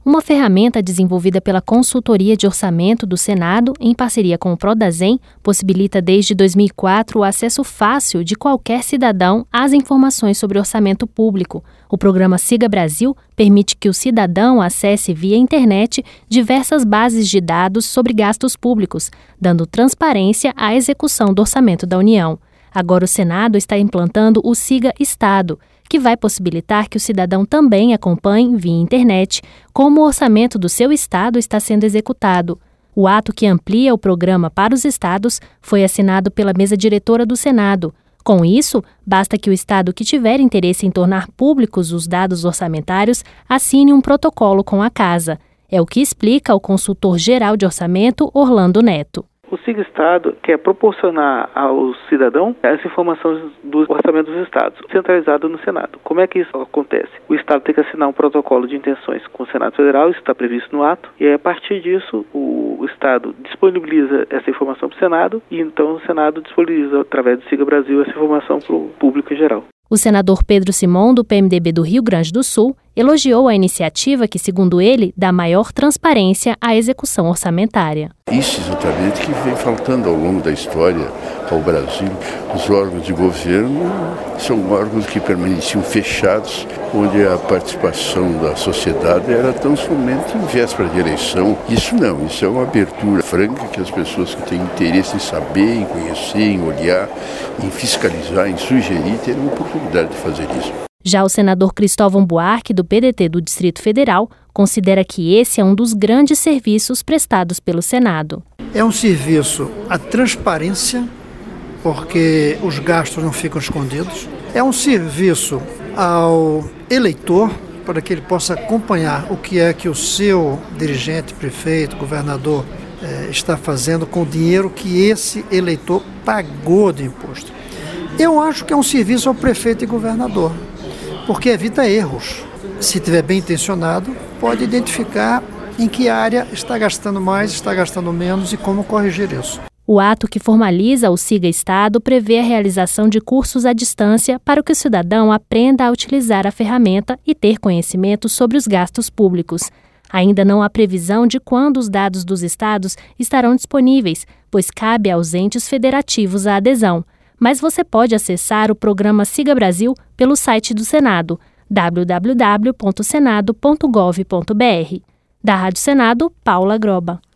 uma ferramenta desenvolvida pela Consultoria de Orçamento do Senado, em parceria com o Prodazem, possibilita desde 2004 o acesso fácil de qualquer cidadão às informações sobre orçamento público. O programa Siga Brasil permite que o cidadão acesse via internet diversas bases de dados sobre gastos públicos, dando transparência à execução do orçamento da União. Agora o Senado está implantando o Siga Estado, que vai possibilitar que o cidadão também acompanhe, via internet, como o orçamento do seu estado está sendo executado. O ato que amplia o programa para os estados foi assinado pela mesa diretora do Senado. Com isso, basta que o estado que tiver interesse em tornar públicos os dados orçamentários assine um protocolo com a casa. É o que explica o consultor-geral de orçamento, Orlando Neto. O Siga Estado quer proporcionar ao cidadão as informações do orçamento dos estados, centralizado no Senado. Como é que isso acontece? O estado tem que assinar um protocolo de intenções com o Senado Federal, isso está previsto no ato, e aí, a partir disso o estado disponibiliza essa informação para o Senado, e então o Senado disponibiliza, através do Siga Brasil, essa informação para o público em geral. O senador Pedro Simon, do PMDB do Rio Grande do Sul, elogiou a iniciativa que, segundo ele, dá maior transparência à execução orçamentária. Isso exatamente que vem faltando ao longo da história ao Brasil. Os órgãos de governo são órgãos que permaneciam fechados, onde a participação da sociedade era tão somente em véspera de eleição. Isso não, isso é uma abertura franca que as pessoas que têm interesse em saber, em conhecer, em olhar, em fiscalizar, em sugerir, terem a oportunidade de fazer isso. Já o senador Cristóvão Buarque, do PDT do Distrito Federal, considera que esse é um dos grandes serviços prestados pelo Senado. É um serviço à transparência, porque os gastos não ficam escondidos. É um serviço ao eleitor, para que ele possa acompanhar o que é que o seu dirigente, prefeito, governador está fazendo com o dinheiro que esse eleitor pagou de imposto. Eu acho que é um serviço ao prefeito e governador, porque evita erros. Se estiver bem intencionado, pode identificar em que área está gastando mais, está gastando menos e como corrigir isso. O ato que formaliza o Siga Estado prevê a realização de cursos à distância para que o cidadão aprenda a utilizar a ferramenta e ter conhecimento sobre os gastos públicos. Ainda não há previsão de quando os dados dos estados estarão disponíveis, pois cabe aos entes federativos a adesão. Mas você pode acessar o programa Siga Brasil pelo site do Senado, www.senado.gov.br. Da Rádio Senado, Paula Groba.